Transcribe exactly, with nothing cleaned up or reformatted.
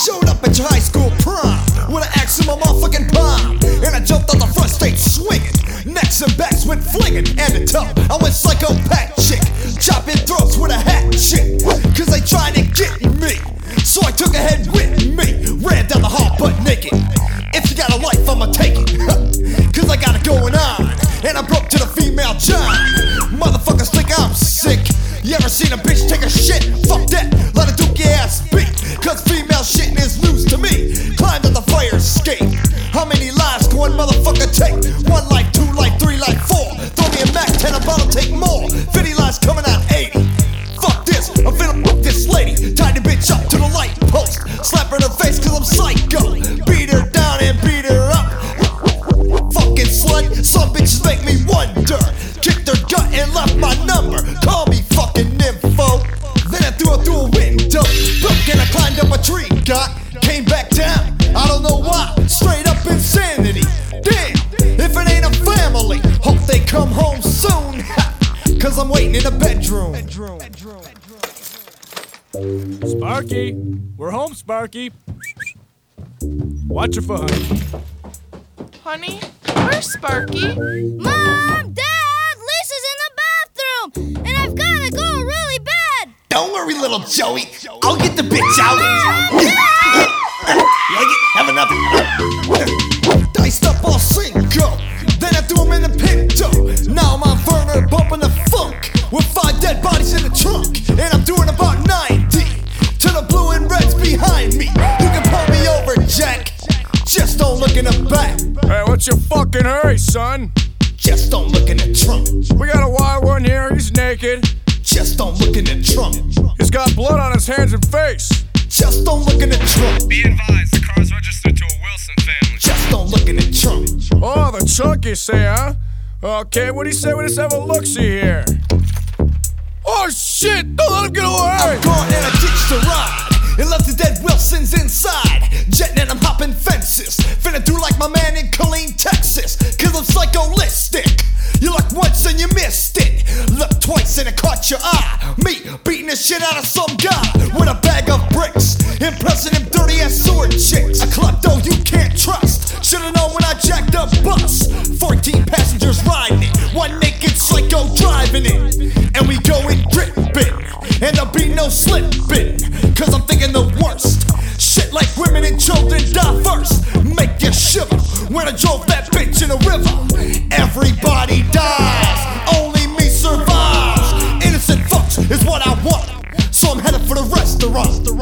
Showed up at your high school prom with an axe in my motherfucking palm, and I jumped on the front stage swinging. Necks and backs went flinging, and to toe I went psychopath chick, chopping throats with a hatchet, cause they tried to get me. So I took a head with me, ran down the hall butt naked. If you got a life, I'ma take it, cause I got it going on. And I broke to the female John. Motherfuckers think I'm sick. You ever seen a bitch take a shit? Fuck that, let a dookie ass beat, cause female shitting is news to me. Climbed on the fire escape. How many lives can one motherfucker take? One life, two life, three life, four. Throw me a Mac ten, I'm about to take more. fifty lives coming out eighty. Fuck this, I'm finna fuck this lady. Tied the bitch up to the light post. Slap her in the face cause I'm psycho. Beat her down and beat her up. Fucking slut, some bitches make me wonder. Kicked her gut and left my number. Call me fucking nympho. Then I threw her through a window. Look, and I climbed up a tree. Got, came back down. I don't know why. Straight up insanity. Damn, if it ain't a family. Hope they come home soon. Cause I'm waiting in the bedroom. Sparky, we're home, Sparky. Watch your foot, honey. Honey, where's Sparky? Mom! Dad! Lisa's in the bathroom! And I've gotta go really bad! Don't worry, little Joey. I'll get the bitch out. You like it? Have another. Diced up all Cinco. Then I threw him in the Pinto. Now I'm on Werner bumping the funk with five dead bodies in the trunk. And I'm doing about ninety to the blue and reds behind me. You can pull me over, Jack. Just don't look in the back. Hey, what's your fucking hurry, son? Just don't look in the trunk. We got a wild one here, he's naked. Just don't look in the trunk. He's got blood on his hands and face. Just don't look in the trunk. Be advised, the car's registered to a Wilson family. Just don't look in the trunk. Oh, the trunk, you say, huh? Okay, what do you say we just have a look-see here? Oh, shit! Don't let him get away! I'm gone and I ditched the ride and left the dead Wilsons inside. Jetting and I'm hopping fences. Finna do like my man in Killeen, Texas. Cause I'm psycholistic. You looked once and you missed it. Looked twice and it caught your eye. Me beating the shit out of some guy with a bag of bricks. Impressing them dirty ass sword chicks. A klepto you can't trust. Should've known when I jacked up bus. Fourteen passengers riding it. One naked psycho driving it. And we going dripping. And there'll be no slipping. Cause I'm thinking the worst. Shit like women and children die first. Make you shiver. When I drove that bitch in the river. Everybody dies. Only me survives. Innocent fucks is what I want. So I'm headed for the restaurant.